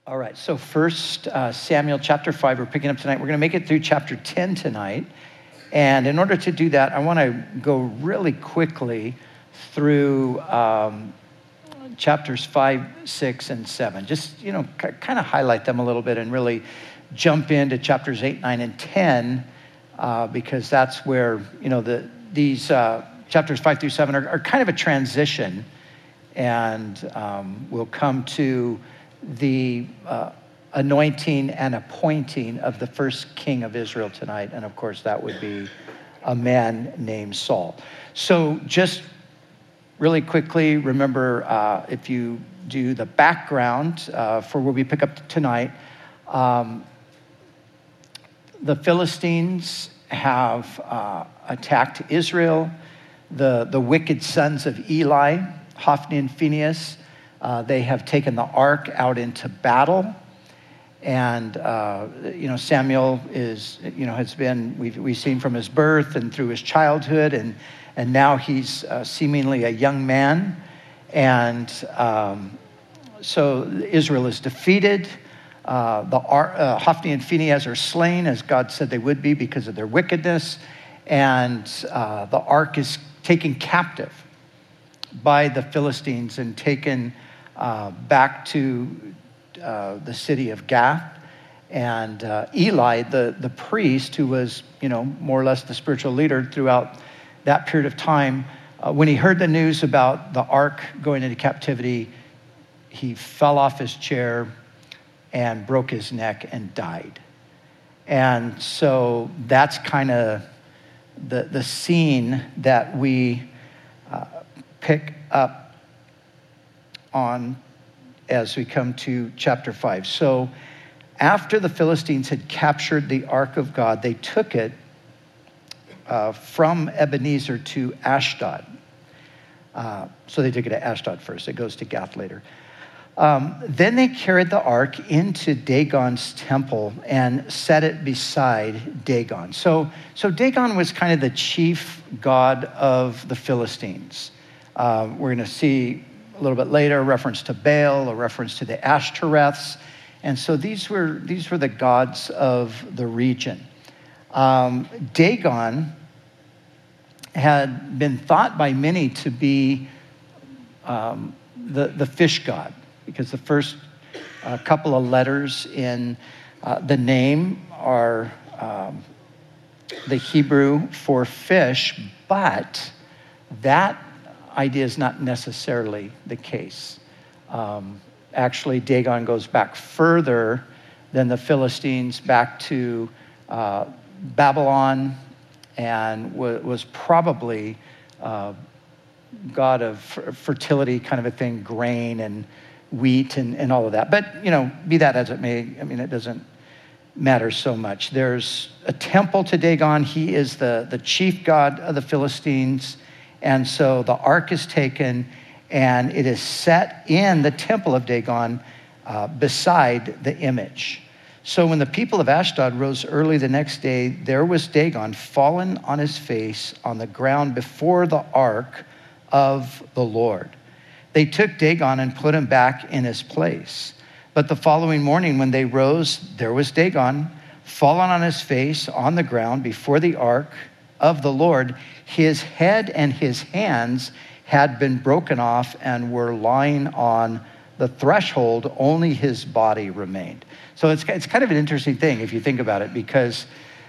All right, so first Samuel chapter 5, we're picking up tonight. We're going to make it through chapter 10 tonight. And in order to do that, I want to go really quickly through chapters 5, 6, and 7. Just, kind of highlight them a little bit and really jump into chapters 8, 9, and 10, because that's where, these chapters 5 through 7 are kind of a transition. And we'll come to the anointing and appointing of the first king of Israel tonight. And of course, that would be a man named Saul. So just really quickly, remember, if you do the background for where we pick up tonight, the Philistines have attacked Israel. The wicked sons of Eli, Hophni and Phinehas, they have taken the ark out into battle. And, Samuel has been, we've seen from his birth and through his childhood, and now he's seemingly a young man. And so Israel is defeated. Hophni and Phinehas are slain, as God said they would be, because of their wickedness. And the ark is taken captive by the Philistines and taken back to the city of Gath. And Eli, the priest, who was, more or less the spiritual leader throughout that period of time, when he heard the news about the ark going into captivity, he fell off his chair and broke his neck and died. And so that's kind of the scene that we pick up on as we come to chapter 5. So after the Philistines had captured the ark of God, they took it from Ebenezer to Ashdod. So they took it to Ashdod first. It goes to Gath later. Then they carried the ark into Dagon's temple and set it beside Dagon. So Dagon was kind of the chief god of the Philistines. We're going to see a little bit later a reference to Baal, a reference to the Ashtoreths. And so these were the gods of the region. Dagon had been thought by many to be the fish god, because the first couple of letters in the name are the Hebrew for fish, but that idea is not necessarily the case. Actually, Dagon goes back further than the Philistines, back to Babylon, and was probably god of fertility, kind of a thing, grain and wheat and all of that. But, be that as it may, it doesn't matter so much. There's a temple to Dagon. He is the chief god of the Philistines. And so the ark is taken and it is set in the temple of Dagon beside the image. So when the people of Ashdod rose early the next day, there was Dagon fallen on his face on the ground before the ark of the Lord. They took Dagon and put him back in his place. But the following morning when they rose, there was Dagon fallen on his face on the ground before the ark of the Lord. His head and his hands had been broken off and were lying on the threshold. Only his body remained. So it's kind of an interesting thing if you think about it, because,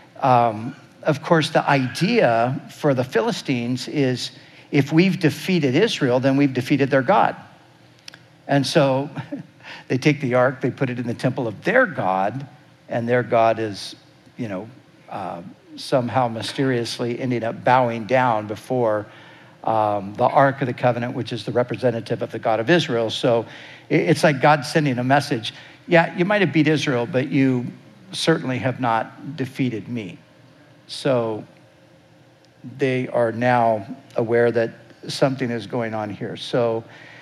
of course, the idea for the Philistines is if we've defeated Israel, then we've defeated their God. And so they take the ark, they put it in the temple of their God, and their God is, somehow mysteriously ending up bowing down before the Ark of the Covenant, which is the representative of the God of Israel. So it's like God sending a message. Yeah, you might have beat Israel, but you certainly have not defeated me. So they are now aware that something is going on here. So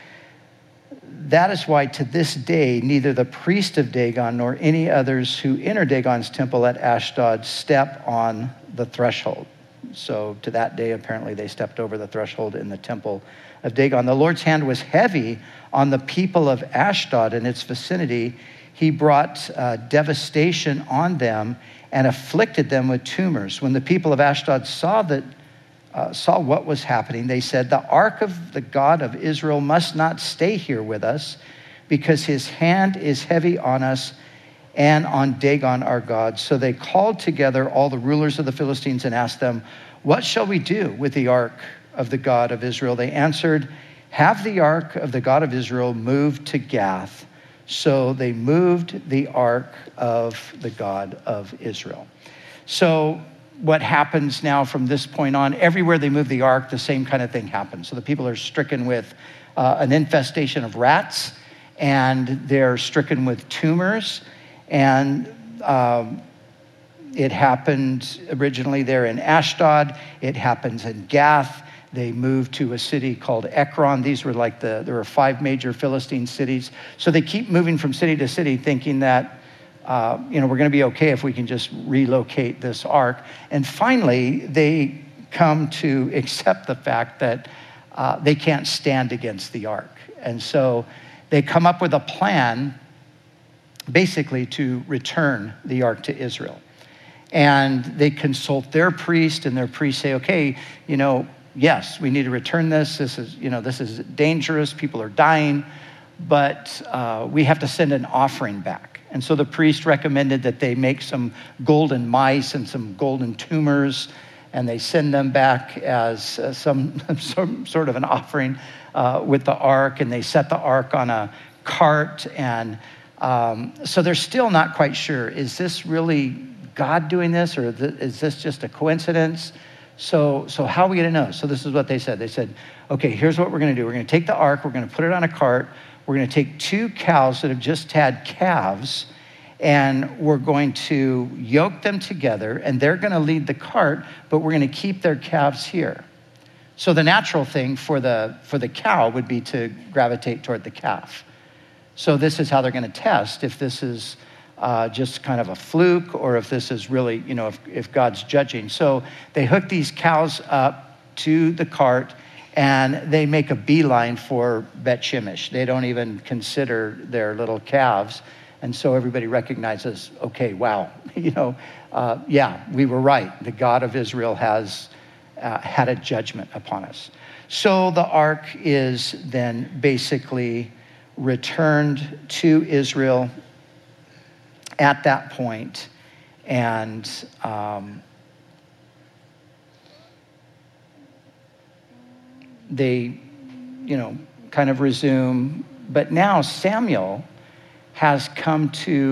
that is why to this day, neither the priest of Dagon nor any others who enter Dagon's temple at Ashdod step on the threshold. So to that day, apparently, they stepped over the threshold in the temple of Dagon. The Lord's hand was heavy on the people of Ashdod and its vicinity. He brought devastation on them and afflicted them with tumors. When the people of Ashdod saw what was happening, they said, "The ark of the God of Israel must not stay here with us, because his hand is heavy on us and on Dagon our god." So they called together all the rulers of the Philistines and asked them, "What shall we do with the ark of the God of Israel?" They answered, "Have the ark of the God of Israel moved to Gath." So they moved the ark of the God of Israel. So what happens now from this point on, everywhere they move the ark, the same kind of thing happens. So the people are stricken with an infestation of rats, and they're stricken with tumors. And it happened originally there in Ashdod. It happens in Gath. They moved to a city called Ekron. These were there were 5 major Philistine cities. So they keep moving from city to city, thinking that, we're going to be okay if we can just relocate this ark. And finally, they come to accept the fact that they can't stand against the ark. And so they come up with a plan, basically, to return the ark to Israel. And they consult their priest, and their priests say, okay, yes, we need to return this. This is dangerous. People are dying, but we have to send an offering back. And so the priest recommended that they make some golden mice and some golden tumors, and they send them back as some sort of an offering with the ark, and they set the ark on a cart. And so they're still not quite sure, is this really God doing this, or is this just a coincidence? So how are we going to know? So this is what they said. They said, okay, here's what we're going to do. We're going to take the ark, we're going to put it on a cart, we're going to take 2 cows that have just had calves, and we're going to yoke them together, and they're going to lead the cart, but we're going to keep their calves here. So the natural thing for the cow would be to gravitate toward the calf. So this is how they're going to test if this is just kind of a fluke, or if this is really, if God's judging. So they hook these cows up to the cart, and they make a beeline for Bet Shemesh. They don't even consider their little calves. And so everybody recognizes, okay, wow, yeah, we were right. The God of Israel has had a judgment upon us. So the ark is then basically returned to Israel at that point, and they, kind of resume. But now Samuel has come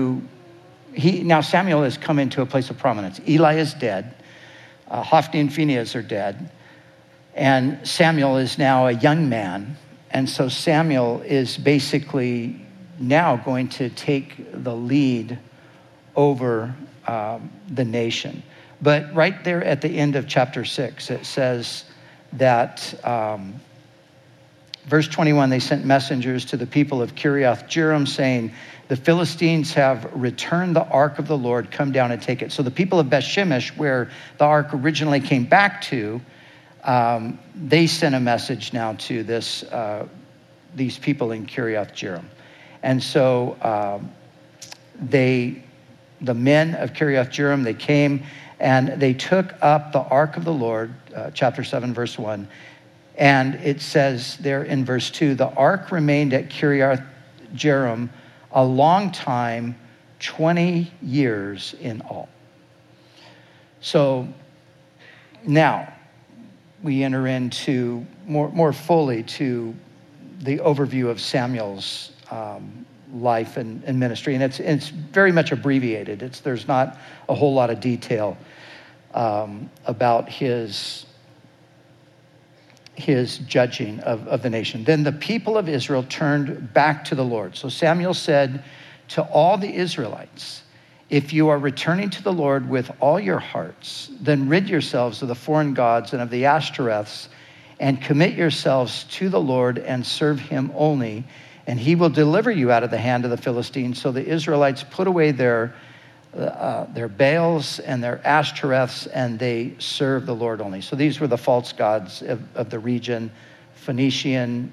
into a place of prominence. Eli is dead. Hophni and Phinehas are dead. And Samuel is now a young man. And so Samuel is basically now going to take the lead over the nation. But right there at the end of chapter 6, it says that, verse 21, they sent messengers to the people of Kiriath Jearim saying, "The Philistines have returned the ark of the Lord. Come down and take it." So the people of Beth Shemesh, where the ark originally came back to, they sent a message now to these people in Kiriath Jearim. And so the men of Kiriath Jearim, they came and they took up the ark of the Lord, chapter 7, verse 1. And it says there in verse 2, the ark remained at Kiriath Jearim a long time, 20 years in all. So now we enter into more fully to the overview of Samuel's life and ministry. And it's very much abbreviated. There's not a whole lot of detail about his judging of the nation. Then the people of Israel turned back to the Lord. So Samuel said to all the Israelites, "If you are returning to the Lord with all your hearts, then rid yourselves of the foreign gods and of the Ashtoreths, and commit yourselves to the Lord and serve him only, and he will deliver you out of the hand of the Philistines." So the Israelites put away their their Baals and their Ashtoreths, and they serve the Lord only. So these were the false gods of the region. Phoenician,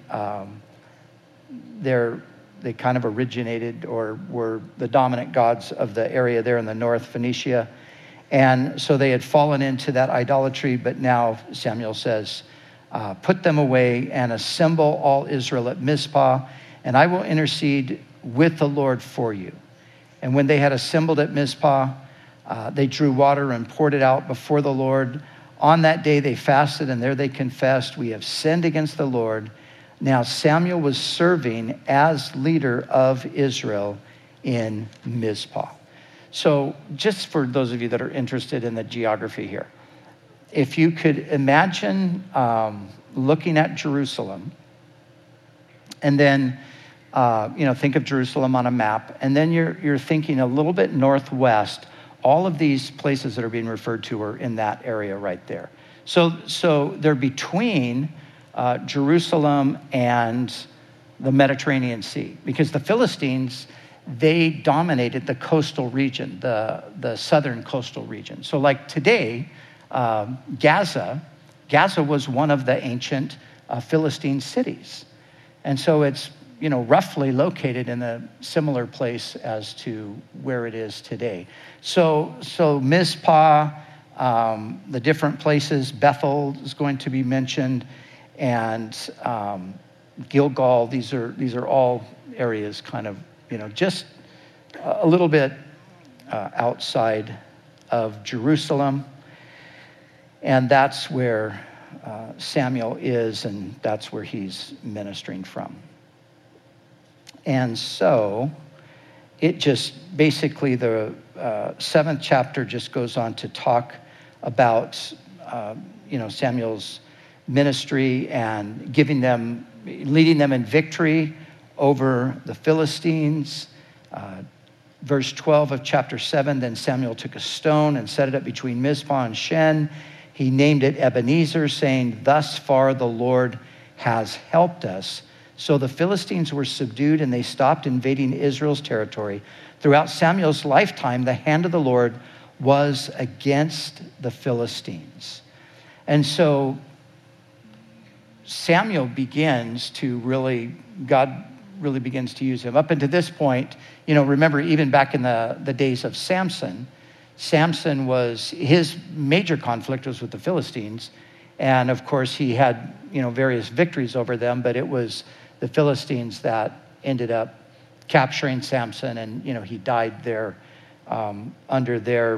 they kind of originated or were the dominant gods of the area there in the north, Phoenicia. And so they had fallen into that idolatry, but now Samuel says, put them away and assemble all Israel at Mizpah, and I will intercede with the Lord for you. And when they had assembled at Mizpah, they drew water and poured it out before the Lord. On that day they fasted, and there they confessed, we have sinned against the Lord. Now Samuel was serving as leader of Israel in Mizpah. So just for those of you that are interested in the geography here, if you could imagine looking at Jerusalem, and then think of Jerusalem on a map, and then you're thinking a little bit northwest. All of these places that are being referred to are in that area right there. So they're between Jerusalem and the Mediterranean Sea, because the Philistines, they dominated the coastal region, the southern coastal region. So like today, Gaza was one of the ancient Philistine cities. And so it's, roughly located in a similar place as to where it is today. So Mizpah, the different places, Bethel is going to be mentioned, and Gilgal. These are all areas kind of, just a little bit outside of Jerusalem. And that's where Samuel is, and that's where he's ministering from. And so it just basically, the 7th chapter just goes on to talk about, Samuel's ministry and leading them in victory over the Philistines. Verse 12 of chapter 7, then Samuel took a stone and set it up between Mizpah and Shen. He named it Ebenezer, saying, thus far the Lord has helped us. So the Philistines were subdued, and they stopped invading Israel's territory. Throughout Samuel's lifetime, the hand of the Lord was against the Philistines. And so Samuel God really begins to use him. Up until this point, remember, even back in the days of Samson his major conflict was with the Philistines. And of course, he had, various victories over them, but it was the Philistines that ended up capturing Samson, and, he died there under their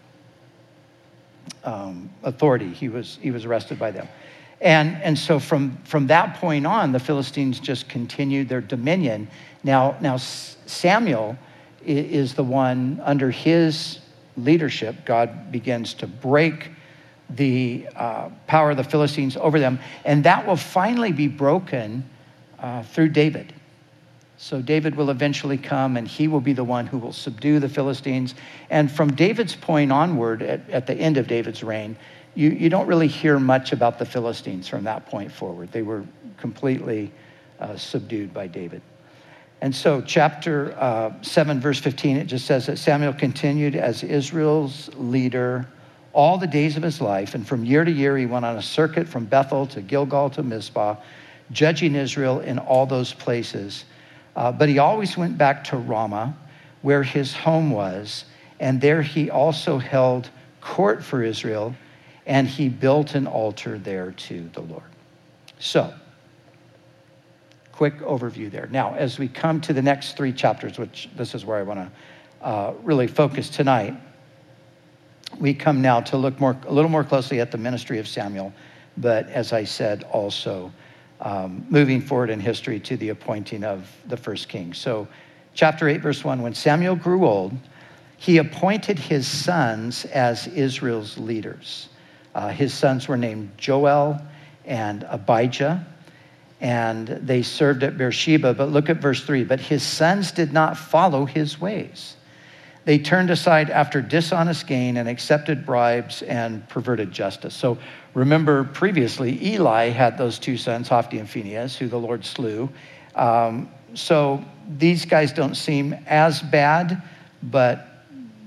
authority. He was arrested by them. And so from that point on, the Philistines just continued their dominion. Now Samuel is the one, under his leadership, God begins to break the power of the Philistines over them. And that will finally be broken through David. So David will eventually come, and he will be the one who will subdue the Philistines. And from David's point onward, at the end of David's reign, you don't really hear much about the Philistines from that point forward. They were completely subdued by David. And so chapter 7, verse 15, it just says that Samuel continued as Israel's leader all the days of his life. And from year to year, he went on a circuit from Bethel to Gilgal to Mizpah, judging Israel in all those places. But he always went back to Ramah, where his home was. And there he also held court for Israel, and he built an altar there to the Lord. So, quick overview there. Now, as we come to the next 3 chapters, which this is where I want to really focus tonight, we come now to look a little more closely at the ministry of Samuel, but as I said, also moving forward in history to the appointing of the first king. So, chapter 8, verse 1, when Samuel grew old, he appointed his sons as Israel's leaders. His sons were named Joel and Abijah, and they served at Beersheba. But look at verse 3. But his sons did not follow his ways. They turned aside after dishonest gain and accepted bribes and perverted justice. So remember, previously, Eli had those 2 sons, Hophni and Phinehas, who the Lord slew. So these guys don't seem as bad, but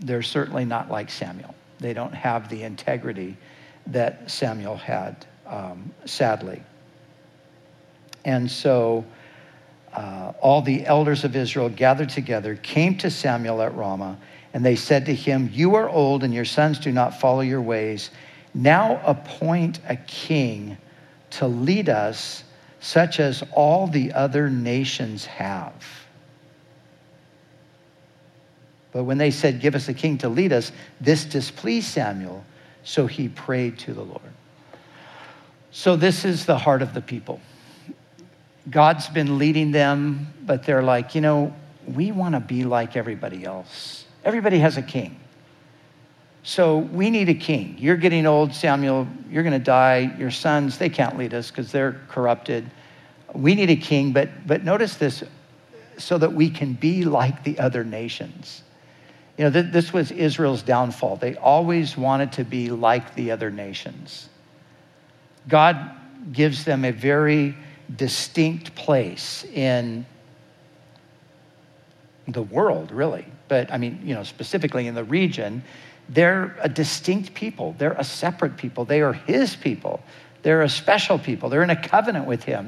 they're certainly not like Samuel. They don't have the integrity that Samuel had, sadly. And so all the elders of Israel gathered together, came to Samuel at Ramah, and they said to him, "You are old, and your sons do not follow your ways. Now appoint a king to lead us, such as all the other nations have." But when they said, "Give us a king to lead us," this displeased Samuel, so he prayed to the Lord. So this is the heart of the people. God's been leading them, but they're like, we want to be like everybody else. Everybody has a king. So we need a king. You're getting old, Samuel. You're going to die. Your sons, they can't lead us because they're corrupted. We need a king, but notice this, so that we can be like the other nations. This was Israel's downfall. They always wanted to be like the other nations. God gives them a very distinct place in the world, really. But specifically in the region, they're a distinct people. They're a separate people. They are his people. They're a special people. They're in a covenant with him.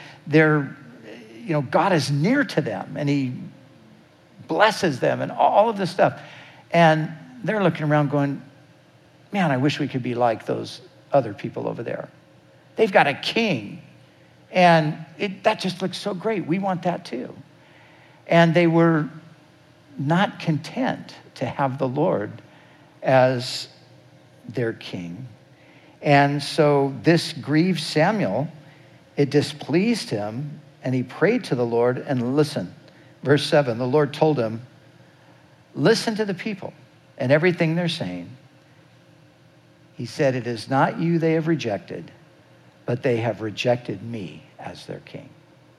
God is near to them, and he blesses them and all of this stuff. And they're looking around going, man, I wish we could be like those other people over there. They've got a king. And that just looks so great. We want that too. And they were not content to have the Lord as their king. And so this grieved Samuel. It displeased him, and he prayed to the Lord. And listen, verse 7, the Lord told him, "Listen to the people and everything they're saying." He said, "It is not you they have rejected, but they have rejected me as their king."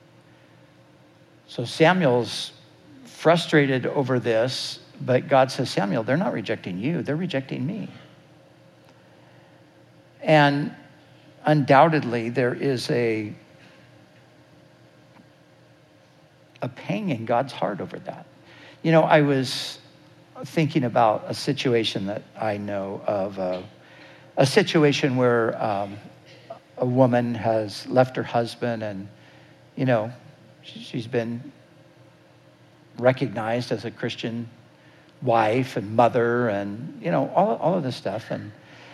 So Samuel's frustrated over this, but God says, "Samuel, they're not rejecting you, they're rejecting me." And undoubtedly, there is a pang in God's heart over that. I was thinking about a situation that I know of, a situation where a woman has left her husband, and, she's been recognized as a Christian wife and mother and, all of this stuff. And,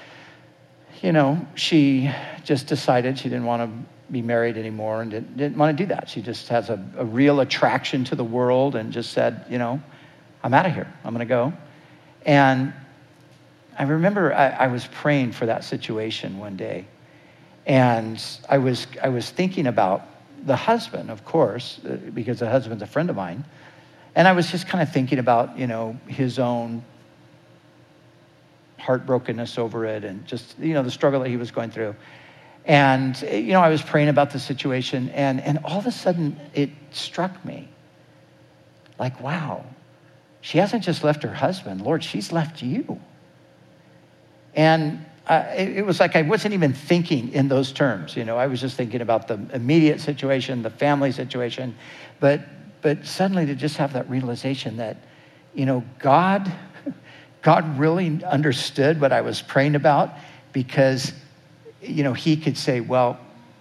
she just decided she didn't want to be married anymore and didn't want to do that. She just has a real attraction to the world and just said, I'm out of here. I'm going to go. And I remember I was praying for that situation one day. And I was thinking about the husband, of course, because the husband's a friend of mine. And I was just kind of thinking about, his own heartbrokenness over it and just, the struggle that he was going through. And, I was praying about the situation, and all of a sudden it struck me. Like, wow, she hasn't just left her husband. Lord, she's left you. And it was like I wasn't even thinking in those terms. I was just thinking about the immediate situation, the family situation. But suddenly to just have that realization that, God really understood what I was praying about, because, he could say, well,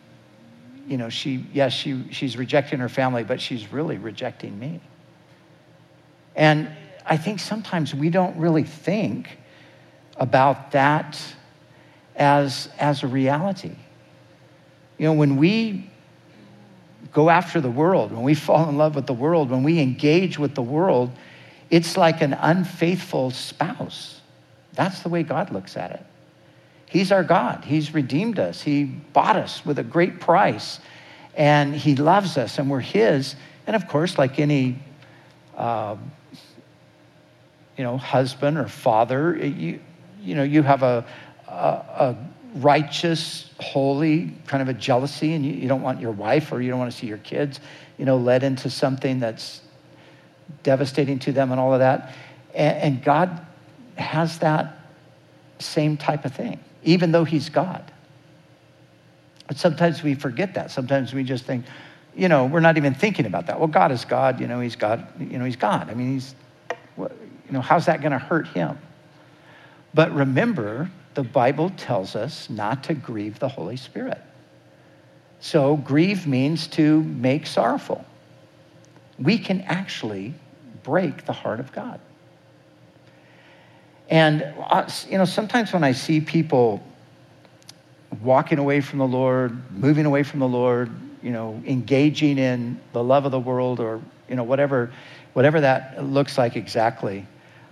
she's rejecting her family, but she's really rejecting me. And I think sometimes we don't really think about that as a reality. When we go after the world, when we fall in love with the world, when we engage with the world, it's like an unfaithful spouse. That's the way God looks at it. He's our God. He's redeemed us. He bought us with a great price, and he loves us, and we're his. And of course, like any husband or father, you have a righteous, holy kind of a jealousy, and you don't want your wife, or you don't want to see your kids, led into something that's devastating to them and all of that. And God has that same type of thing, even though he's God. But sometimes we forget that. Sometimes we just think, we're not even thinking about that. Well, God is God, he's God, he's God. how's that going to hurt him? But remember, the Bible tells us not to grieve the Holy Spirit. So grieve means to make sorrowful. We can actually break the heart of God. And, sometimes when I see people walking away from the Lord, moving away from the Lord, engaging in the love of the world or, whatever that looks like exactly,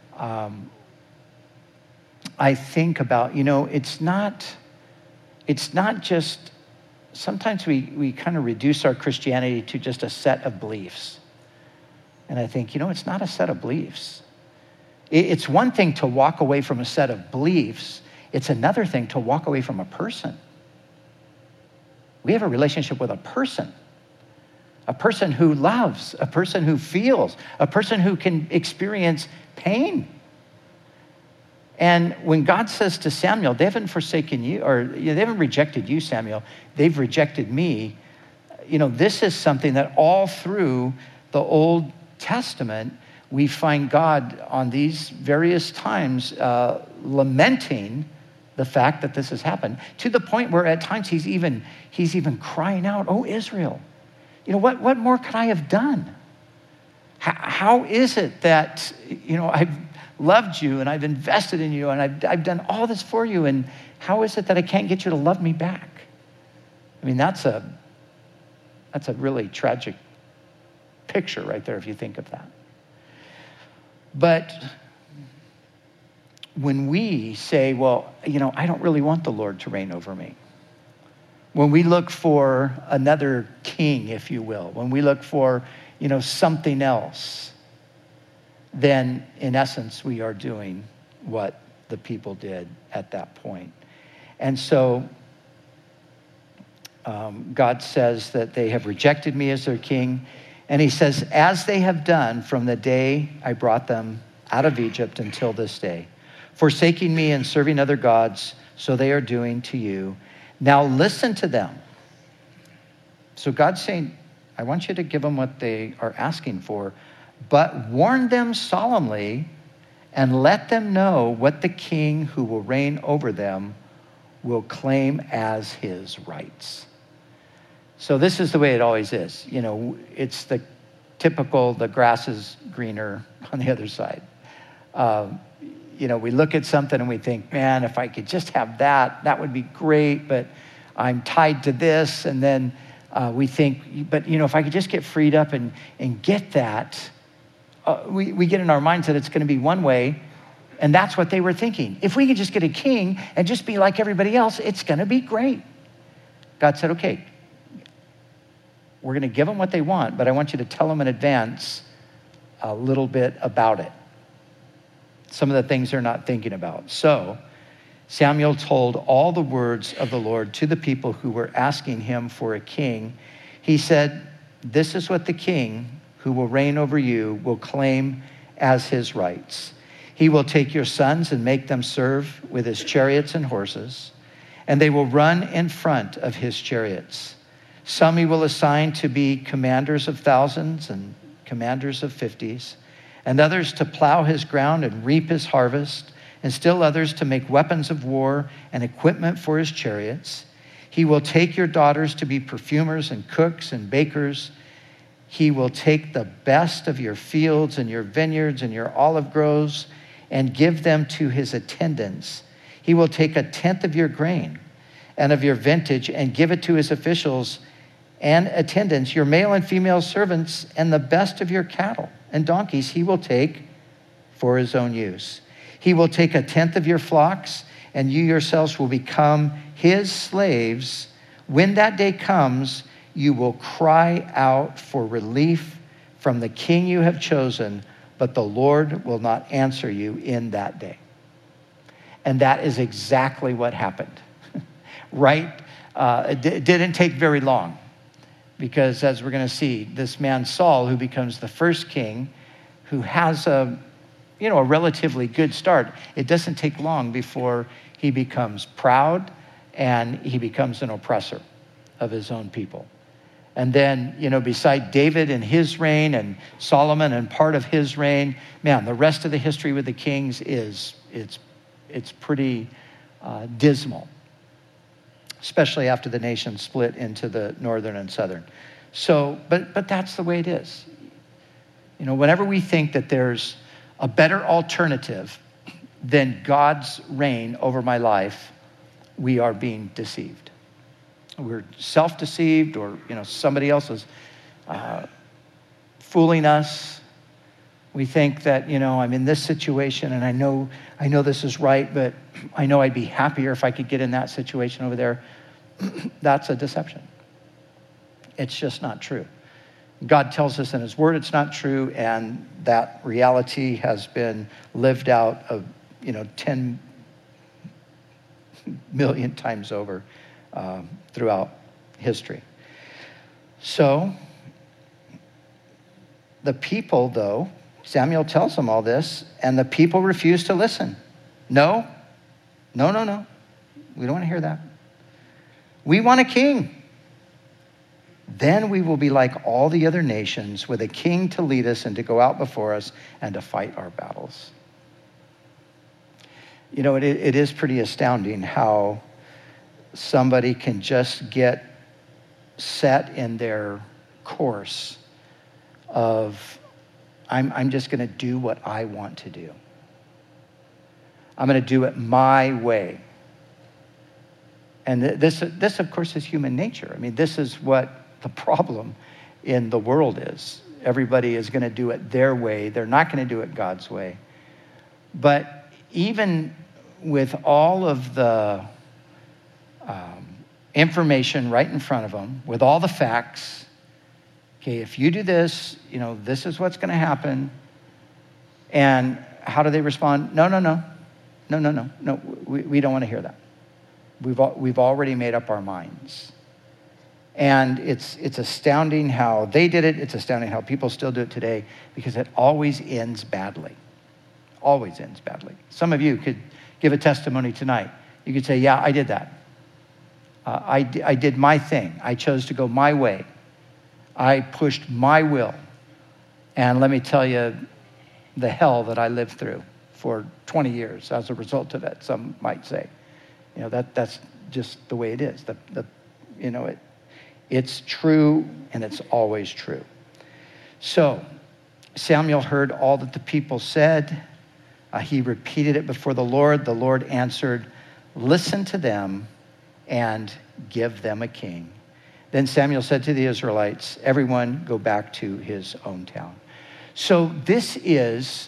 I think about, it's not just, sometimes we kind of reduce our Christianity to just a set of beliefs. And I think, it's not a set of beliefs. It's one thing to walk away from a set of beliefs. It's another thing to walk away from a person. We have a relationship with a person who loves, a person who feels, a person who can experience pain. And when God says to Samuel, they haven't forsaken you, or they haven't rejected you, Samuel, they've rejected me. This is something that all through the Old Testament, we find God on these various times lamenting the fact that this has happened, to the point where at times he's even crying out, "Oh, Israel, what more could I have done? How is it that, I've loved you and I've invested in you and I've done all this for you, and how is it that I can't get you to love me back?" I mean, that's a really tragic picture right there if you think of that. But when we say, well, I don't really want the Lord to reign over me. When we look for another king, if you will, when we look for, something else, then in essence, we are doing what the people did at that point. And so God says that they have rejected me as their king. And he says, as they have done from the day I brought them out of Egypt until this day, forsaking me and serving other gods, so they are doing to you. Now listen to them. So God's saying, I want you to give them what they are asking for, but warn them solemnly and let them know what the king who will reign over them will claim as his rights. So this is the way it always is. It's the typical, the grass is greener on the other side. We look at something and we think, man, if I could just have that would be great, but I'm tied to this. And then we think, but if I could just get freed up and get that, we get in our minds that it's going to be one way. And that's what they were thinking. If we could just get a king and just be like everybody else, it's going to be great. God said, okay, we're going to give them what they want, but I want you to tell them in advance a little bit about it. Some of the things they're not thinking about. So Samuel told all the words of the Lord to the people who were asking him for a king. He said, this is what the king who will reign over you will claim as his rights. He will take your sons and make them serve with his chariots and horses, and they will run in front of his chariots. Some he will assign to be commanders of thousands and commanders of 50s, and others to plow his ground and reap his harvest, and still others to make weapons of war and equipment for his chariots. He will take your daughters to be perfumers and cooks and bakers. He will take the best of your fields and your vineyards and your olive groves and give them to his attendants. He will take a tenth of your grain and of your vintage and give it to his officials and attendants, your male and female servants, and the best of your cattle and donkeys he will take for his own use. He will take a tenth of your flocks, and you yourselves will become his slaves. When that day comes, you will cry out for relief from the king you have chosen, but the Lord will not answer you in that day. And that is exactly what happened, right? It didn't take very long. Because as we're going to see, this man Saul, who becomes the first king, who has a relatively good start, it doesn't take long before he becomes proud and he becomes an oppressor of his own people. And then, beside David and his reign and Solomon and part of his reign, man, the rest of the history with the kings it's pretty dismal, especially after the nation split into the northern and southern. So, but that's the way it is. Whenever we think that there's a better alternative than God's reign over my life, we are being deceived. We're self-deceived, or somebody else is fooling us. We think that I'm in this situation and I know this is right, but I know I'd be happier if I could get in that situation over there. That's a deception. It's just not true. God tells us in his word it's not true, and that reality has been lived out of 10 million times over throughout history. So the people, though, Samuel tells them all this, and the people refuse to listen. No. We don't want to hear that. We want a king. Then we will be like all the other nations, with a king to lead us and to go out before us and to fight our battles. It is pretty astounding how somebody can just get set in their course of, I'm just going to do what I want to do. I'm going to do it my way. And this, of course, is human nature. I mean, this is what the problem in the world is. Everybody is going to do it their way. They're not going to do it God's way. But even with all of the information right in front of them, with all the facts, okay, if you do this, this is what's going to happen. And how do they respond? No, we don't want to hear that. We've already made up our minds. And it's astounding how they did it. It's astounding how people still do it today, because it always ends badly. Always ends badly. Some of you could give a testimony tonight. You could say, yeah, I did that. I did my thing. I chose to go my way. I pushed my will. And let me tell you, the hell that I lived through for 20 years as a result of it, some might say. That's just the way it is. It's true, and it's always true. So Samuel heard all that the people said. He repeated it before the Lord. The Lord answered, listen to them and give them a king. Then Samuel said to the Israelites, everyone go back to his own town. So this is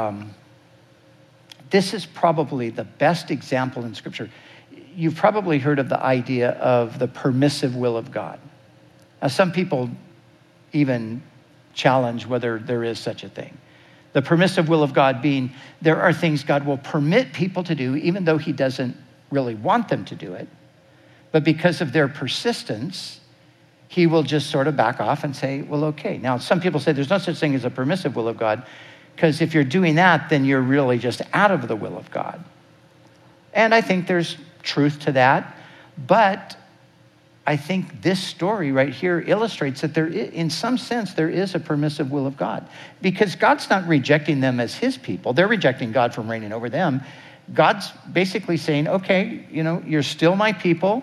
probably the best example in Scripture. You've probably heard of the idea of the permissive will of God. Now, some people even challenge whether there is such a thing. The permissive will of God being there are things God will permit people to do, even though he doesn't really want them to do it. But because of their persistence, he will just sort of back off and say, well, okay. Now, some people say there's no such thing as a permissive will of God, because if you're doing that, then you're really just out of the will of God. And I think there's truth to that. But I think this story right here illustrates that in some sense, there is a permissive will of God. Because God's not rejecting them as his people. They're rejecting God from reigning over them. God's basically saying, okay, you're still my people,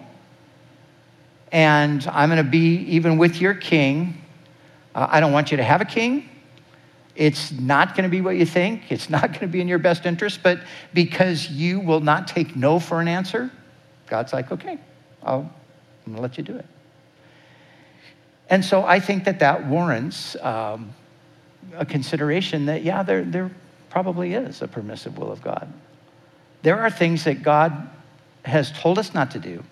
and I'm going to be even with your king. I don't want you to have a king. It's not going to be what you think. It's not going to be in your best interest. But because you will not take no for an answer, God's like, okay, I'm going to let you do it. And so I think that warrants a consideration that, yeah, there probably is a permissive will of God. There are things that God has told us not to do,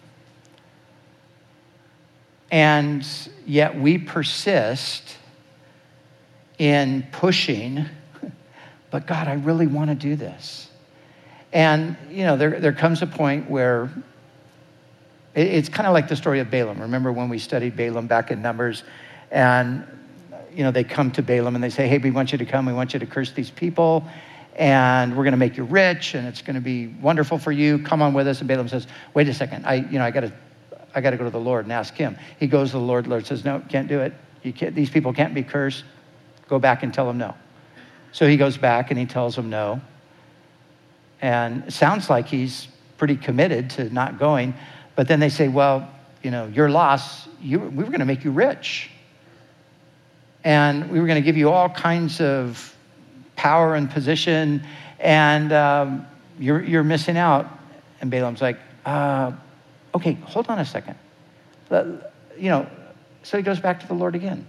and yet we persist in pushing, but God, I really want to do this. And, there comes a point where it's kind of like the story of Balaam. Remember when we studied Balaam back in Numbers, and, they come to Balaam and they say, hey, we want you to come. We want you to curse these people, and we're going to make you rich, and it's going to be wonderful for you. Come on with us. And Balaam says, wait a second. I I got to go to the Lord and ask him. He goes to the Lord. The Lord says, no, can't do it. You can't, these people can't be cursed. Go back and tell them no. So he goes back and he tells them no. And it sounds like he's pretty committed to not going. But then they say, well, your loss, we were going to make you rich. And we were going to give you all kinds of power and position. And you're missing out. And Balaam's like, okay, hold on a second. So he goes back to the Lord again.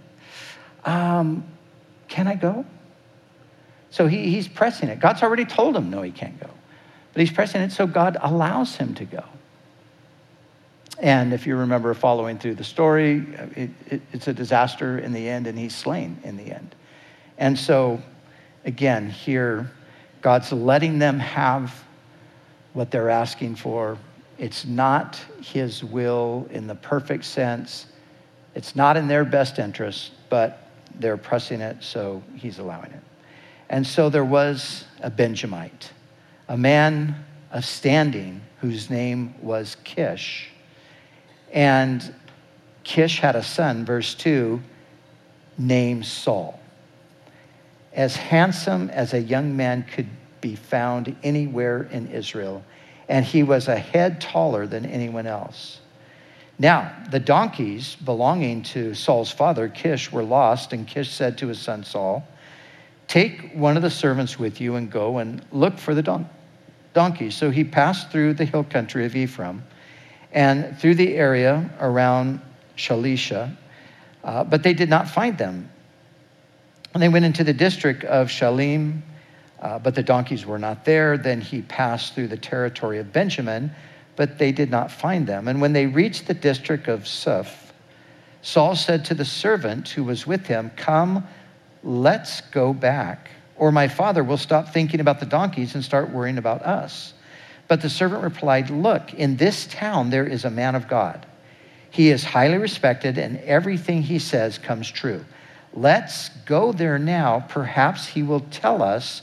Can I go? So he's pressing it. God's already told him, no, he can't go. But he's pressing it, so God allows him to go. And if you remember following through the story, it's a disaster in the end, and he's slain in the end. And so, again, here, God's letting them have what they're asking for. It's not his will in the perfect sense. It's not in their best interest, but they're pressing it, so he's allowing it. And so there was a Benjamite, a man of standing whose name was Kish. And Kish had a son, verse 2, named Saul. As handsome as a young man could be found anywhere in Israel, and he was a head taller than anyone else. Now, the donkeys belonging to Saul's father, Kish, were lost, and Kish said to his son Saul, take one of the servants with you and go and look for the donkeys. So he passed through the hill country of Ephraim and through the area around Shalisha, but they did not find them. And they went into the district of Shalim, but the donkeys were not there. Then he passed through the territory of Benjamin, but they did not find them. And when they reached the district of Suf, Saul said to the servant who was with him, come, let's go back, or my father will stop thinking about the donkeys and start worrying about us. But the servant replied, look, in this town there is a man of God. He is highly respected, and everything he says comes true. Let's go there now. Perhaps he will tell us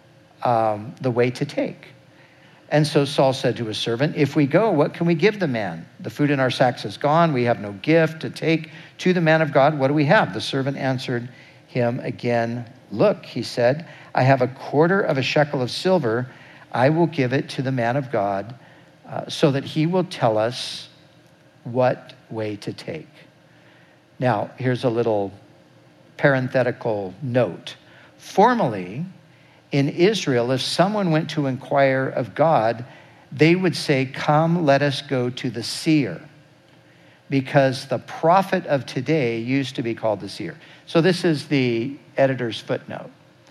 the way to take. And so Saul said to his servant, if we go, what can we give the man? The food in our sacks is gone. We have no gift to take to the man of God. What do we have? The servant answered him again, look, he said, I have a quarter of a shekel of silver. I will give it to the man of God so that he will tell us what way to take. Now, here's a little parenthetical note. Formerly, in Israel, if someone went to inquire of God, they would say, come, let us go to the seer, because the prophet of today used to be called the seer. So this is the editor's footnote.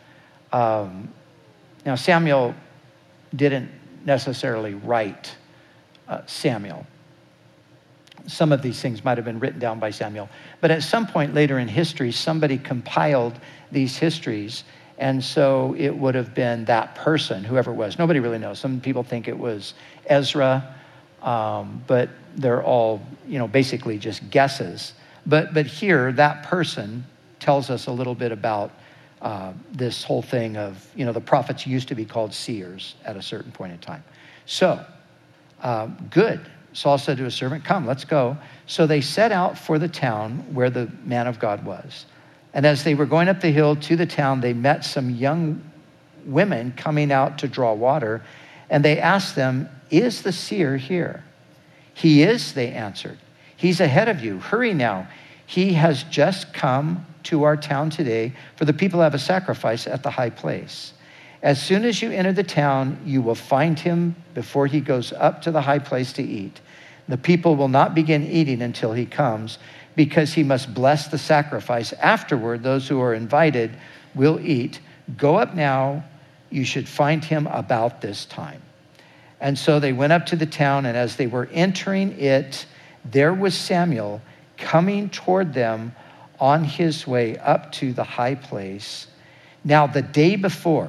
Now, Samuel didn't necessarily write Samuel. Some of these things might have been written down by Samuel. But at some point later in history, somebody compiled these histories. And so it would have been that person, whoever it was. Nobody really knows. Some people think it was Ezra, but they're all, basically just guesses. But here, that person tells us a little bit about this whole thing of, the prophets used to be called seers at a certain point in time. So, good. Saul said to his servant, come, let's go. So they set out for the town where the man of God was. And as they were going up the hill to the town, they met some young women coming out to draw water. And they asked them, is the seer here? He is, they answered. He's ahead of you. Hurry now. He has just come to our town today, for the people have a sacrifice at the high place. As soon as you enter the town, you will find him before he goes up to the high place to eat. The people will not begin eating until he comes, because he must bless the sacrifice. Afterward, those who are invited will eat. Go up now. You should find him about this time. And so they went up to the town, and as they were entering it, there was Samuel coming toward them on his way up to the high place. Now, the day before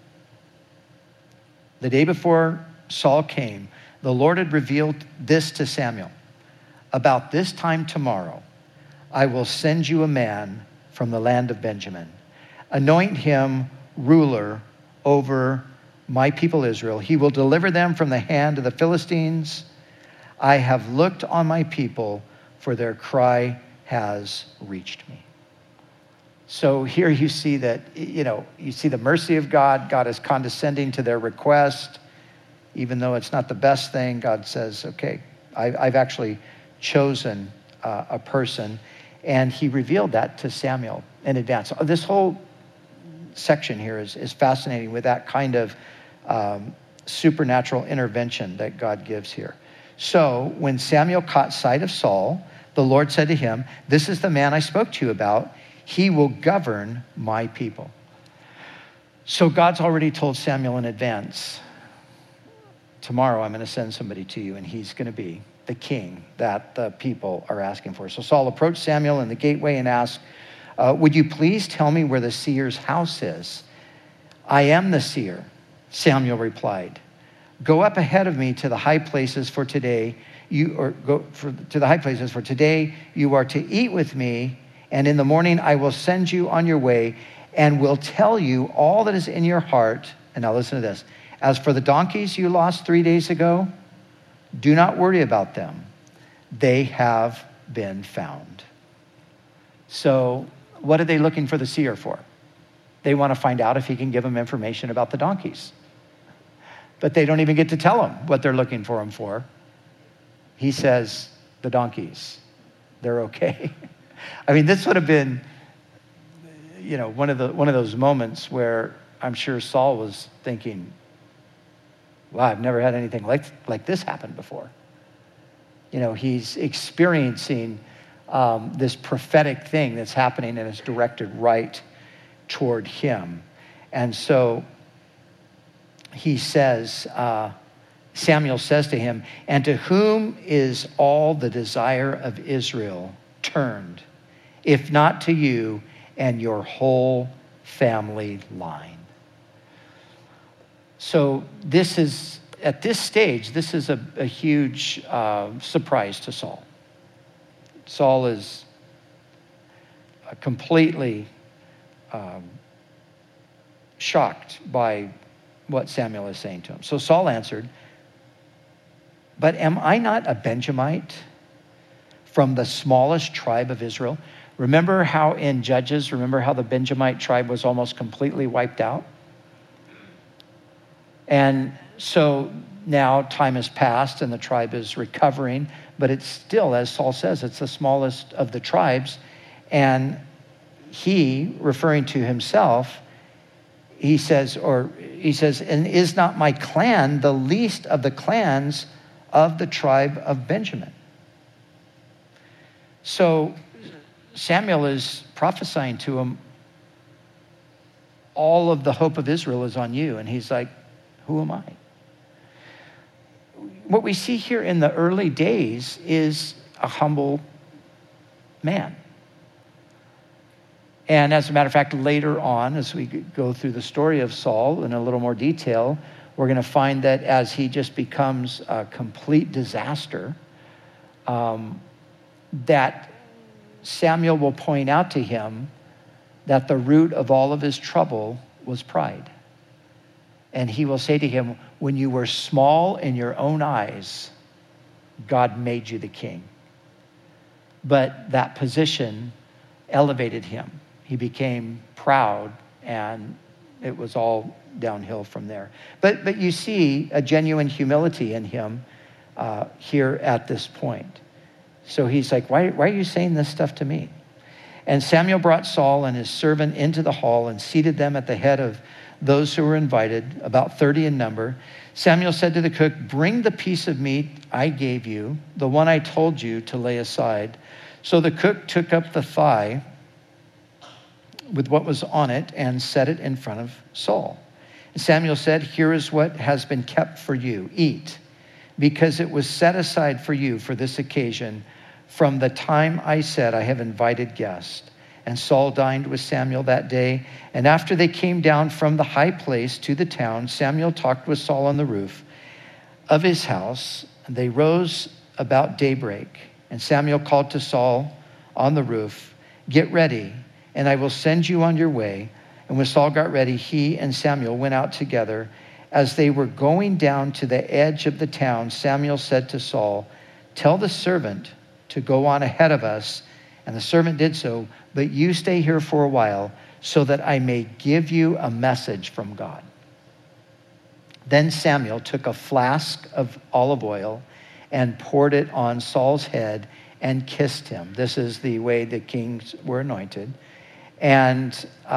Saul came, the Lord had revealed this to Samuel. About this time tomorrow, I will send you a man from the land of Benjamin. Anoint him ruler over my people Israel. He will deliver them from the hand of the Philistines. I have looked on my people, for their cry has reached me. So here you see that, you see the mercy of God. God is condescending to their request. Even though it's not the best thing, God says, okay, I've actually chosen a person. And he revealed that to Samuel in advance. This whole section here is fascinating with that kind of supernatural intervention that God gives here. So when Samuel caught sight of Saul, the Lord said to him, "This is the man I spoke to you about. He will govern my people." So God's already told Samuel in advance, tomorrow I'm going to send somebody to you, and he's going to be the king that the people are asking for. So Saul approached Samuel in the gateway and asked, "Would you please tell me where the seer's house is?" "I am the seer," Samuel replied. "Go up ahead of me to the high places for today. To the high places for today. You are to eat with me, and in the morning I will send you on your way and will tell you all that is in your heart." And now listen to this. "As for the donkeys you lost 3 days ago, do not worry about them. They have been found." So what are they looking for the seer for? They want to find out if he can give them information about the donkeys. But they don't even get to tell him what they're looking for him for. He says, the donkeys, they're okay. I mean, this would have been, one of those moments where I'm sure Saul was thinking, wow, I've never had anything like this happen before. He's experiencing this prophetic thing that's happening, and it's directed right toward him. And so he says, Samuel says to him, "And to whom is all the desire of Israel turned, if not to you and your whole family line?" So at this stage, this is a huge surprise to Saul. Saul is completely shocked by what Samuel is saying to him. So Saul answered, "But am I not a Benjamite from the smallest tribe of Israel?" Remember how in Judges, the Benjamite tribe was almost completely wiped out? And so now time has passed and the tribe is recovering, but it's still, as Saul says, it's the smallest of the tribes. And he, referring to himself, he says, "And is not my clan the least of the clans of the tribe of Benjamin?" So Samuel is prophesying to him, all of the hope of Israel is on you. And he's like, who am I? What we see here in the early days is a humble man. And as a matter of fact, later on, as we go through the story of Saul in a little more detail, we're going to find that as he just becomes a complete disaster, that Samuel will point out to him that the root of all of his trouble was pride. And he will say to him, when you were small in your own eyes, God made you the king. But that position elevated him. He became proud, and it was all downhill from there. But you see a genuine humility in him here at this point. So he's like, why are you saying this stuff to me? And Samuel brought Saul and his servant into the hall and seated them at the head of those who were invited, about 30 in number. Samuel said to the cook, "Bring the piece of meat I gave you, the one I told you to lay aside." So the cook took up the thigh with what was on it and set it in front of Saul. And Samuel said, "Here is what has been kept for you. Eat, because it was set aside for you for this occasion from the time I said I have invited guests." And Saul dined with Samuel that day. And after they came down from the high place to the town, Samuel talked with Saul on the roof of his house. And they rose about daybreak. And Samuel called to Saul on the roof, "Get ready, and I will send you on your way." And when Saul got ready, he and Samuel went out together. As they were going down to the edge of the town, Samuel said to Saul, Tell the servant to go on ahead of us. And the servant did so, but you stay here for a while so that I may give you a message from God. Then Samuel took a flask of olive oil and poured it on Saul's head and kissed him. This is the way the kings were anointed. And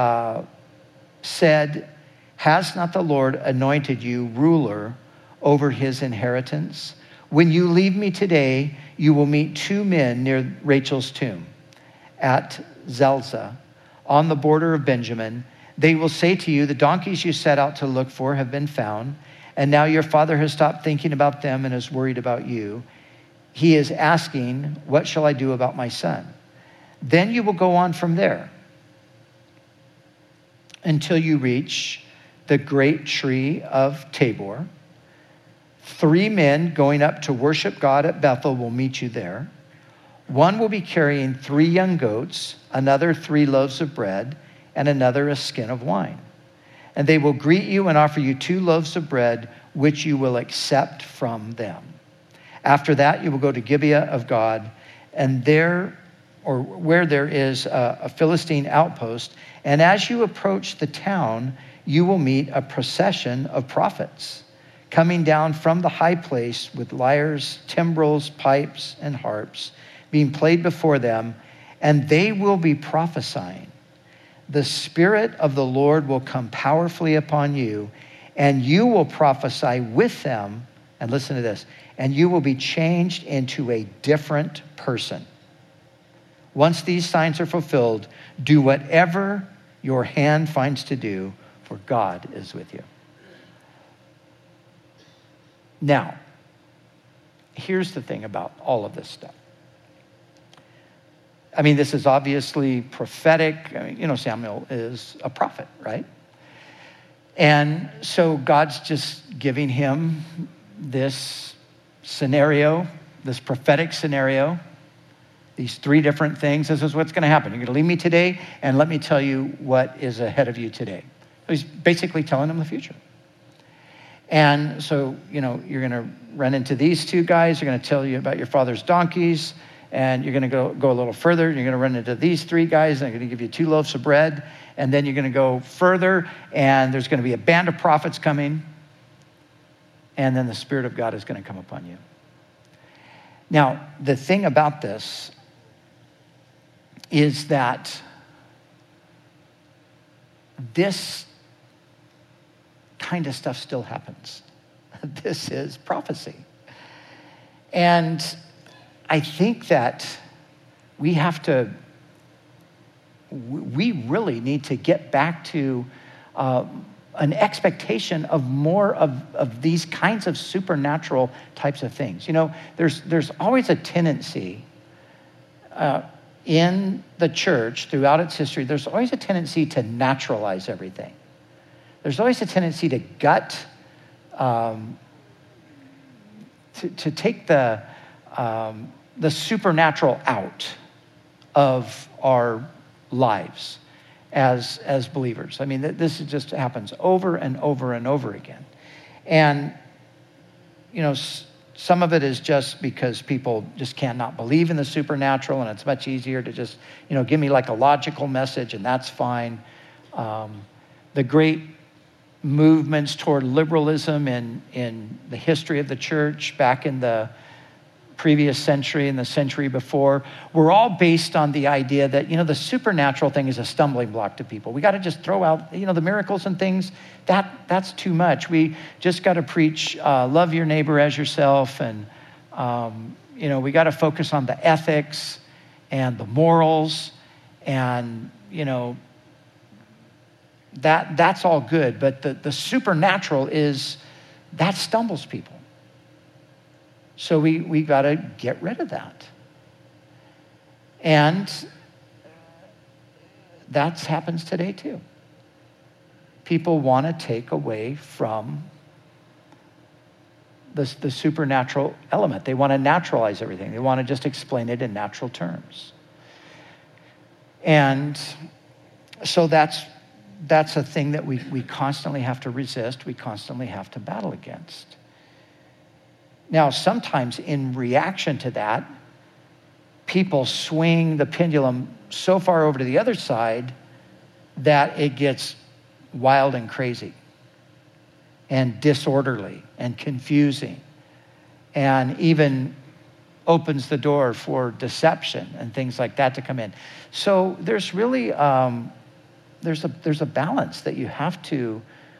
said, has not the Lord anointed you ruler over his inheritance? When you leave me today, you will meet two men near Rachel's tomb at Zelzah on the border of Benjamin. They will say to you, the donkeys you set out to look for have been found, and now your father has stopped thinking about them and is worried about you. He is asking, what shall I do about my son? Then you will go on from there until you reach the great tree of Tabor. 3 men going up to worship God at Bethel will meet you there. One will be carrying 3 young goats, another 3 loaves of bread, and another a skin of wine. And they will greet you and offer you 2 loaves of bread, which you will accept from them. After that, you will go to Gibeah of God, and there, or where there is a Philistine outpost. And as you approach the town, you will meet a procession of prophets coming down from the high place with lyres, timbrels, pipes, and harps being played before them, and they will be prophesying. The Spirit of the Lord will come powerfully upon you, and you will prophesy with them. And listen to this, and you will be changed into a different person. Once these signs are fulfilled, do whatever your hand finds to do, for God is with you. Now, here's the thing about all of this stuff. I mean, this is obviously prophetic. I mean, Samuel is a prophet, right? And so God's just giving him this scenario, this prophetic scenario, these 3 different things. This is what's going to happen. You're going to leave me today, and let me tell you what is ahead of you today. He's basically telling him the future. And so, you're going to run into these 2 guys. They're going to tell you about your father's donkeys. And you're going to go a little further. You're going to run into these 3 guys. And they're going to give you 2 loaves of bread. And then you're going to go further. And there's going to be a band of prophets coming. And then the Spirit of God is going to come upon you. Now, the thing about this is that this kind of stuff still happens. This is prophecy. And I think that we really need to get back to an expectation of more of these kinds of supernatural types of things. There's always a tendency in the church throughout its history, there's always a tendency to naturalize everything. There's always a tendency to to take the supernatural out of our lives as believers. I mean, this just happens over and over and over again. And, some of it is just because people just cannot believe in the supernatural, and it's much easier to just, give me like a logical message, and that's fine. The great movements toward liberalism in the history of the church back in the previous century and the century before were all based on the idea that, the supernatural thing is a stumbling block to people. We got to just throw out, the miracles and things. That's too much. We just got to preach, love your neighbor as yourself. And, we got to focus on the ethics and the morals. And, that's all good. But the supernatural that stumbles people. So we got to get rid of that. And that happens today too. People want to take away from the supernatural element. They want to naturalize everything. They want to just explain it in natural terms. And so that's a thing that we constantly have to resist. We constantly have to battle against. Now, sometimes in reaction to that, people swing the pendulum so far over to the other side that it gets wild and crazy and disorderly and confusing and even opens the door for deception and things like that to come in. So there's really, there's a balance that you have to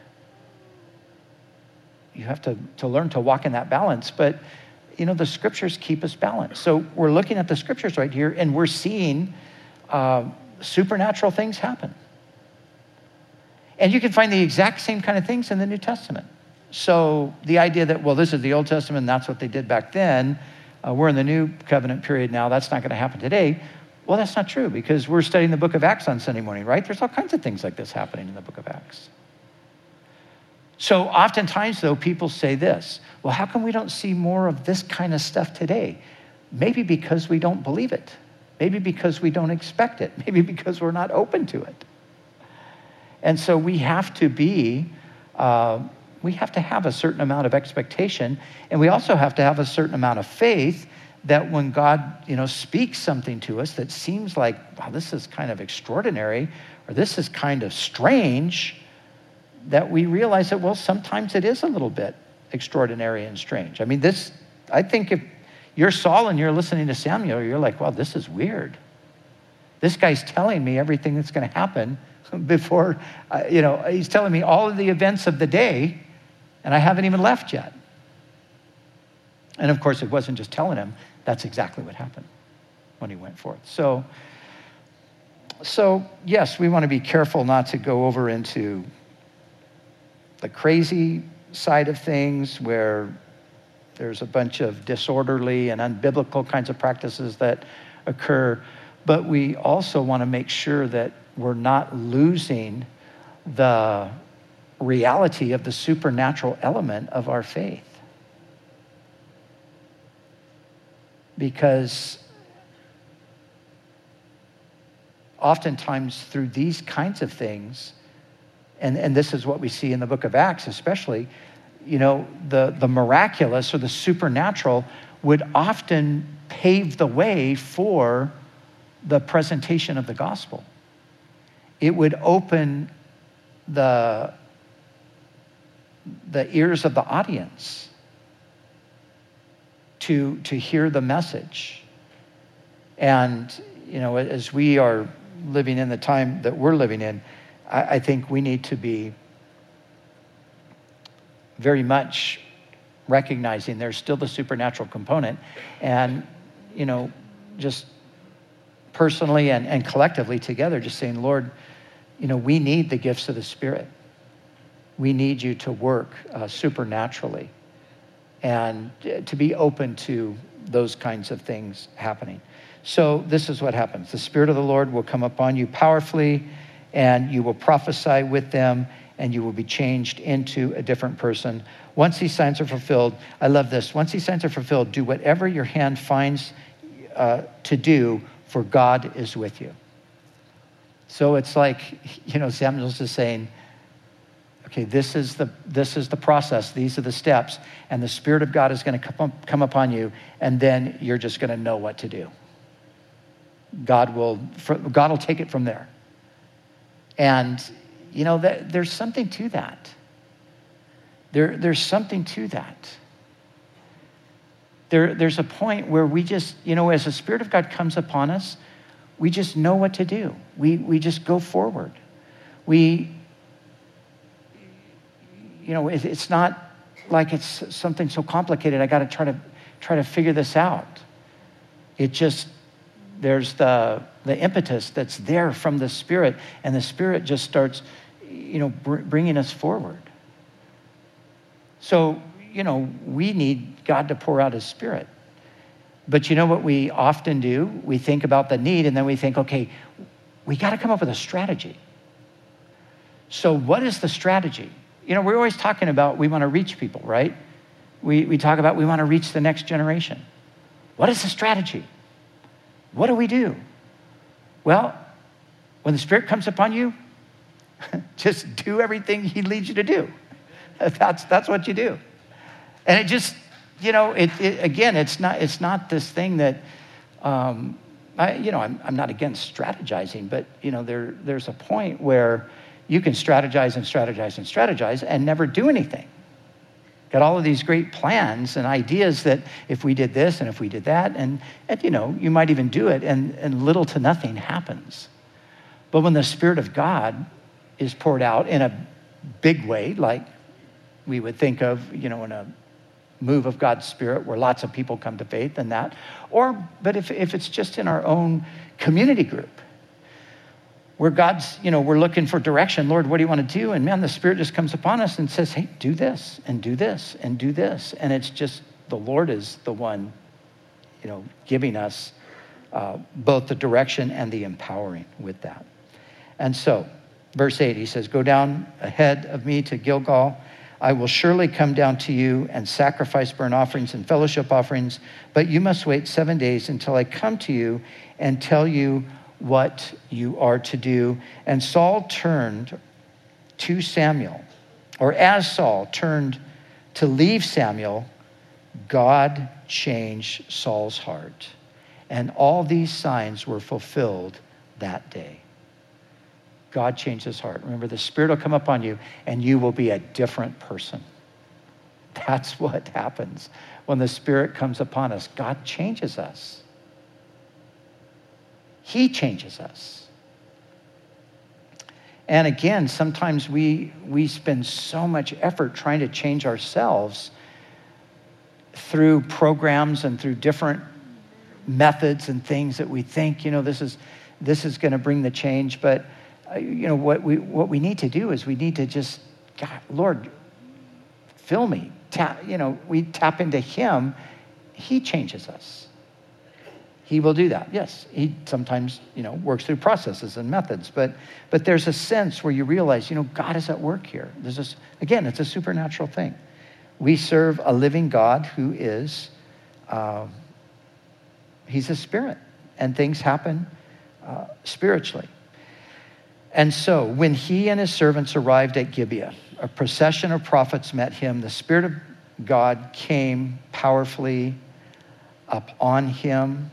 learn to walk in that balance. But, the scriptures keep us balanced. So we're looking at the scriptures right here, and we're seeing supernatural things happen. And you can find the exact same kind of things in the New Testament. So the idea that, well, this is the Old Testament, and that's what they did back then. We're in the New Covenant period now. That's not going to happen today. Well, that's not true, because we're studying the book of Acts on Sunday morning, right? There's all kinds of things like this happening in the book of Acts. So oftentimes, though, people say this, well, how come we don't see more of this kind of stuff today? Maybe because we don't believe it. Maybe because we don't expect it. Maybe because we're not open to it. And so we have to have a certain amount of expectation, and we also have to have a certain amount of faith that when God, speaks something to us that seems like, wow, this is kind of extraordinary, or this is kind of strange, that we realize that, well, sometimes it is a little bit extraordinary and strange. I mean, I think if you're Saul and you're listening to Samuel, you're like, wow, this is weird. This guy's telling me everything that's going to happen before, he's telling me all of the events of the day, and I haven't even left yet. And of course, it wasn't just telling him. That's exactly what happened when he went forth. So yes, we want to be careful not to go over into the crazy side of things where there's a bunch of disorderly and unbiblical kinds of practices that occur. But we also want to make sure that we're not losing the reality of the supernatural element of our faith. Because oftentimes through these kinds of things, and this is what we see in the book of Acts especially, the miraculous or the supernatural would often pave the way for the presentation of the gospel. It would open the ears of the audience to hear the message. And, as we are living in the time that we're living in, I think we need to be very much recognizing there's still the supernatural component. And, just personally and collectively together, just saying, Lord, we need the gifts of the Spirit. We need you to work supernaturally and to be open to those kinds of things happening. So this is what happens. The Spirit of the Lord will come upon you powerfully, and you will prophesy with them, and you will be changed into a different person. Once these signs are fulfilled, I love this. Once these signs are fulfilled, do whatever your hand finds to do, for God is with you. So it's like, Samuel's just saying, okay, this is the process. These are the steps. And the Spirit of God is going to come upon you, and then you're just going to know what to do. God will take it from there. And, there's something to that. There's something to that. There's a point where we just, as the Spirit of God comes upon us, we just know what to do. We just go forward. It's not like it's something so complicated. I got to try to figure this out. It just, there's the impetus that's there from the Spirit, and the Spirit just starts, bringing us forward. So, we need God to pour out his Spirit. But you know what we often do? We think about the need, and then we think, okay, we got to come up with a strategy. So what is the strategy? We're always talking about we want to reach people, right? We talk about we want to reach the next generation. What is the strategy? What do we do? Well, when the Spirit comes upon you, just do everything he leads you to do. That's what you do. And Again, it's not this thing that, I'm not against strategizing, but, there's a point where you can strategize and strategize and strategize and never do anything. Got all of these great plans and ideas that if we did this and if we did that, and you might even do it, and little to nothing happens. But when the Spirit of God is poured out in a big way, like we would think of, in a move of God's Spirit where lots of people come to faith and that, but if it's just in our own community group, where God's, we're looking for direction. Lord, what do you want to do? And man, the Spirit just comes upon us and says, hey, do this and do this and do this. And it's just, the Lord is the one, giving us both the direction and the empowering with that. And so, verse 8, he says, go down ahead of me to Gilgal. I will surely come down to you and sacrifice burnt offerings and fellowship offerings, but you must wait 7 days until I come to you and tell you what you are to do. And Saul turned to Samuel, or as Saul turned to leave Samuel, God changed Saul's heart. And all these signs were fulfilled that day. God changed his heart. Remember, the Spirit will come upon you and you will be a different person. That's what happens when the Spirit comes upon us. God changes us. He changes us. And again, sometimes we spend so much effort trying to change ourselves through programs and through different methods and things that we think, this is going to bring the change. But what we need to do is we need to just, God, Lord, fill me. We tap into him. He changes us. He will do that. Yes, he sometimes, works through processes and methods, but there's a sense where you realize, God is at work here. There's this, again, it's a supernatural thing. We serve a living God who is, he's a spirit, and things happen spiritually. And so when he and his servants arrived at Gibeah, a procession of prophets met him. The Spirit of God came powerfully up on him,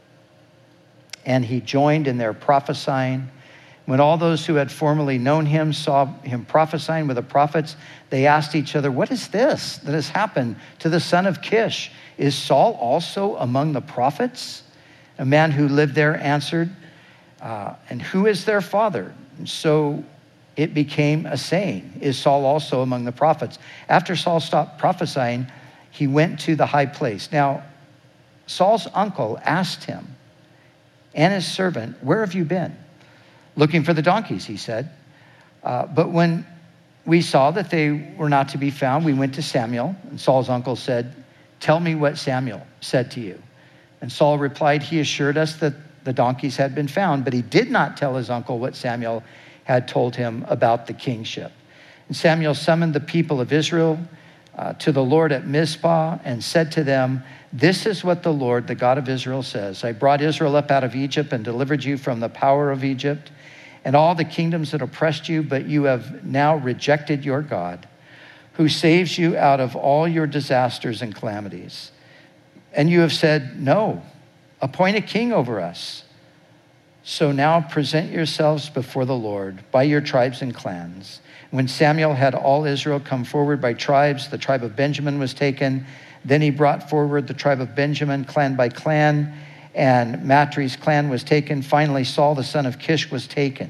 and he joined in their prophesying. When all those who had formerly known him saw him prophesying with the prophets, they asked each other, what is this that has happened to the son of Kish? Is Saul also among the prophets? A man who lived there answered, and who is their father? And so it became a saying, is Saul also among the prophets? After Saul stopped prophesying, he went to the high place. Now, Saul's uncle asked him and his servant, where have you been? Looking for the donkeys, he said. But when we saw that they were not to be found, we went to Samuel. And Saul's uncle said, tell me what Samuel said to you. And Saul replied, he assured us that the donkeys had been found, but he did not tell his uncle what Samuel had told him about the kingship. And Samuel summoned the people of Israel to the Lord at Mizpah and said to them, this is what the Lord, the God of Israel, says. I brought Israel up out of Egypt and delivered you from the power of Egypt and all the kingdoms that oppressed you, but you have now rejected your God, who saves you out of all your disasters and calamities. And you have said, no, appoint a king over us. So now present yourselves before the Lord by your tribes and clans. When Samuel had all Israel come forward by tribes, the tribe of Benjamin was taken. Then he brought forward the tribe of Benjamin, clan by clan, and Matri's clan was taken. Finally, Saul, the son of Kish, was taken.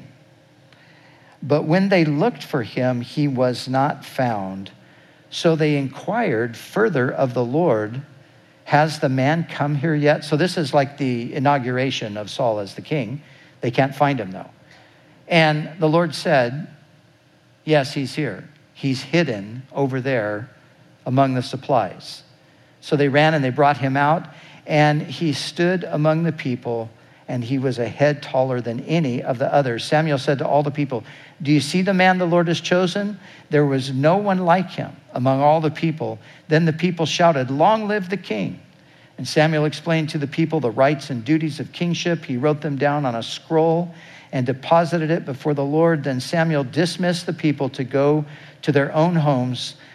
But when they looked for him, he was not found. So they inquired further of the Lord, has the man come here yet? So this is like the inauguration of Saul as the king. They can't find him, though. And the Lord said, yes, he's here. He's hidden over there among the supplies. So they ran and they brought him out, and he stood among the people, and he was a head taller than any of the others. Samuel said to all the people, do you see the man the Lord has chosen? There was no one like him among all the people. Then the people shouted, long live the king. And Samuel explained to the people the rights and duties of kingship. He wrote them down on a scroll and deposited it before the Lord. Then Samuel dismissed the people to go to their own homes.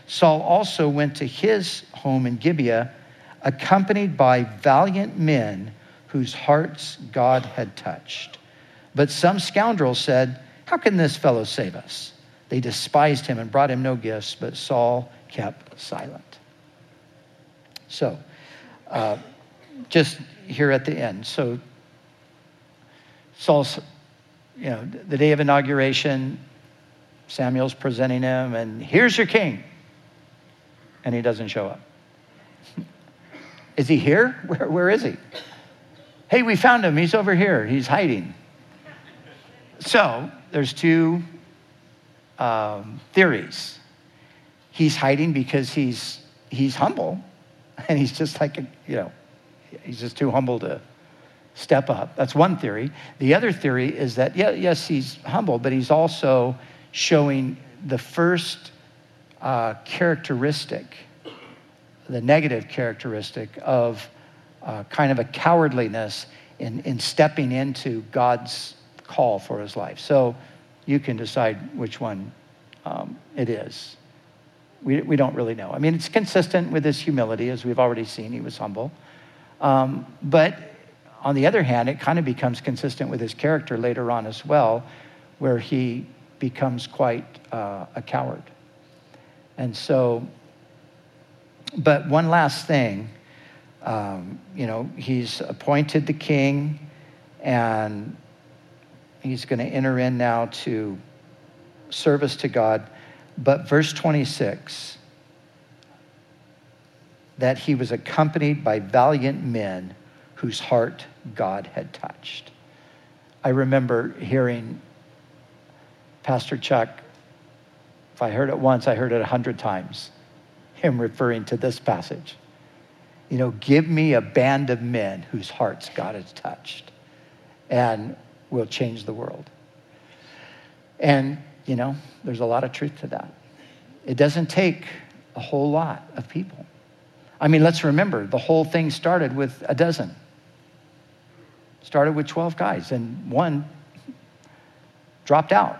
Saul also went to his home in Gibeah, accompanied by valiant men whose hearts God had touched. But some scoundrels said, "How can this fellow save us?" They despised him and brought him no gifts, but Saul kept silent. So, just here at the end. So, Saul's, the day of inauguration, Samuel's presenting him, and here's your king. And he doesn't show up. Is he here? Where is he? Hey, we found him. He's over here. He's hiding. So there's two theories. He's hiding because he's humble, and he's just like, he's just too humble to step up. That's one theory. The other theory is that, yes, he's humble, but he's also showing the first characteristic, the negative characteristic of kind of a cowardliness in stepping into God's call for his life. So you can decide which one it is. We don't really know. I mean, it's consistent with his humility, as we've already seen. He was humble. But on the other hand, it kind of becomes consistent with his character later on as well, where he becomes quite a coward. And so, but one last thing, he's appointed the king, and he's going to enter in now to service to God. But verse 26, that he was accompanied by valiant men whose heart God had touched. I remember hearing Pastor Chuck, if I heard it once, I heard it 100 times, him referring to this passage. Give me a band of men whose hearts God has touched, and we'll change the world. And, there's a lot of truth to that. It doesn't take a whole lot of people. I mean, let's remember, the whole thing started with a dozen. Started with 12 guys, and one dropped out.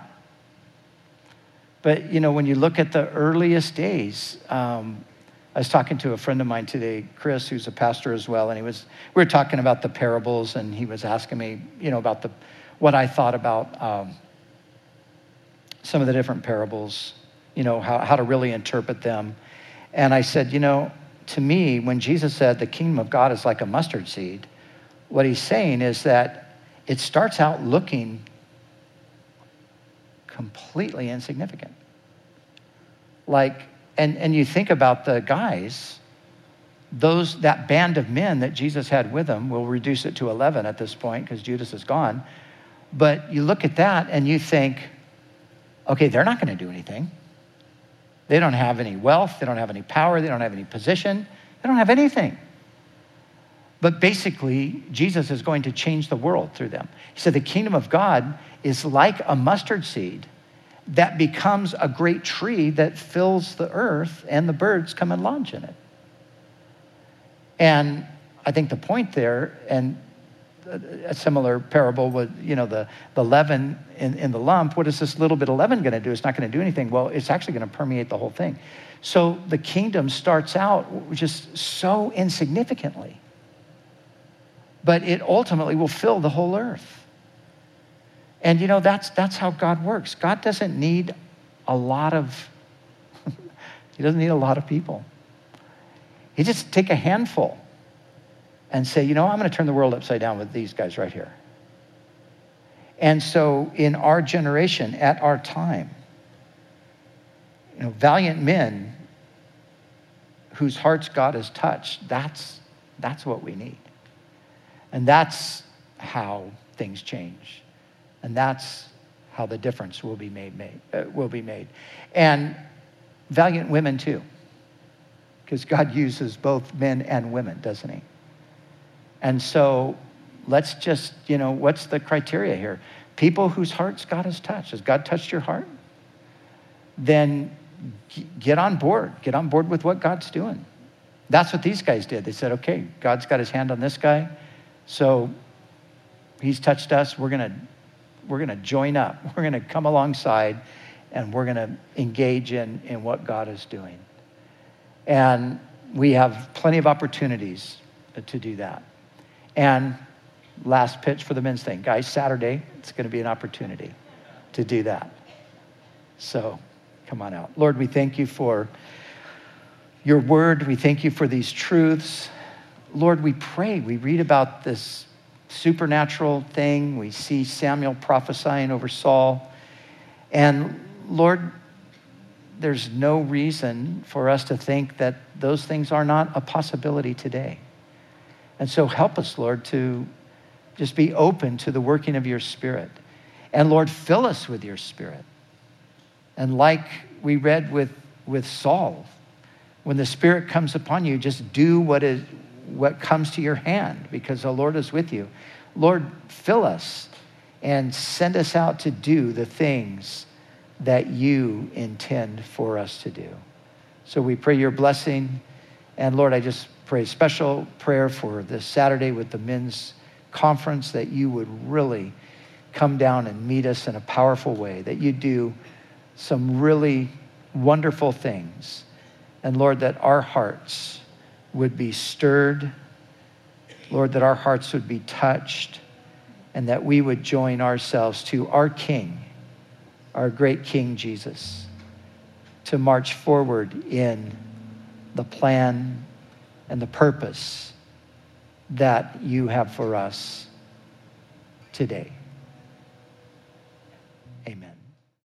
But, when you look at the earliest days, I was talking to a friend of mine today, Chris, who's a pastor as well, and we were talking about the parables, and he was asking me, about what I thought about some of the different parables, how to really interpret them. And I said, to me, when Jesus said the kingdom of God is like a mustard seed, what he's saying is that it starts out looking completely insignificant. And you think about the guys, that band of men that Jesus had with him, we'll reduce it to 11 at this point because Judas is gone. But you look at that and you think, okay, they're not going to do anything. They don't have any wealth. They don't have any power. They don't have any position. They don't have anything. But basically, Jesus is going to change the world through them. He said the kingdom of God is like a mustard seed that becomes a great tree that fills the earth, and the birds come and lodge in it. And I think the point there, and a similar parable with, the leaven in the lump, what is this little bit of leaven going to do? It's not going to do anything. Well, it's actually going to permeate the whole thing. So the kingdom starts out just so insignificantly, but it ultimately will fill the whole earth. And that's how God works. God doesn't need a lot of he doesn't need a lot of people. He just take a handful and say, I'm going to turn the world upside down with these guys right here. And so in our generation, at our time, valiant men whose hearts God has touched, that's what we need. And that's how things change. And that's how the difference will be made. And valiant women too, because God uses both men and women, doesn't he? And so let's just, what's the criteria here? People whose hearts God has touched. Has God touched your heart? Then get on board. Get on board with what God's doing. That's what these guys did. They said, okay, God's got his hand on this guy, so he's touched us. We're gonna join up. We're gonna come alongside, and we're gonna engage in what God is doing. And we have plenty of opportunities to do that. And last pitch for the men's thing. Guys, Saturday, it's going to be an opportunity to do that. So come on out. Lord, we thank you for your word. We thank you for these truths. Lord, we pray. We read about this supernatural thing. We see Samuel prophesying over Saul. And Lord, there's no reason for us to think that those things are not a possibility today. And so help us, Lord, to just be open to the working of your Spirit. And Lord, fill us with your Spirit. And like we read with Saul, when the Spirit comes upon you, just do what comes to your hand, because the Lord is with you. Lord, fill us and send us out to do the things that you intend for us to do. So we pray your blessing. And Lord, I just pray a special prayer for this Saturday with the men's conference, that you would really come down and meet us in a powerful way, that you do some really wonderful things. And Lord, that our hearts would be stirred. Lord, that our hearts would be touched, and that we would join ourselves to our King, our great King Jesus, to march forward in the plan and the purpose that you have for us today.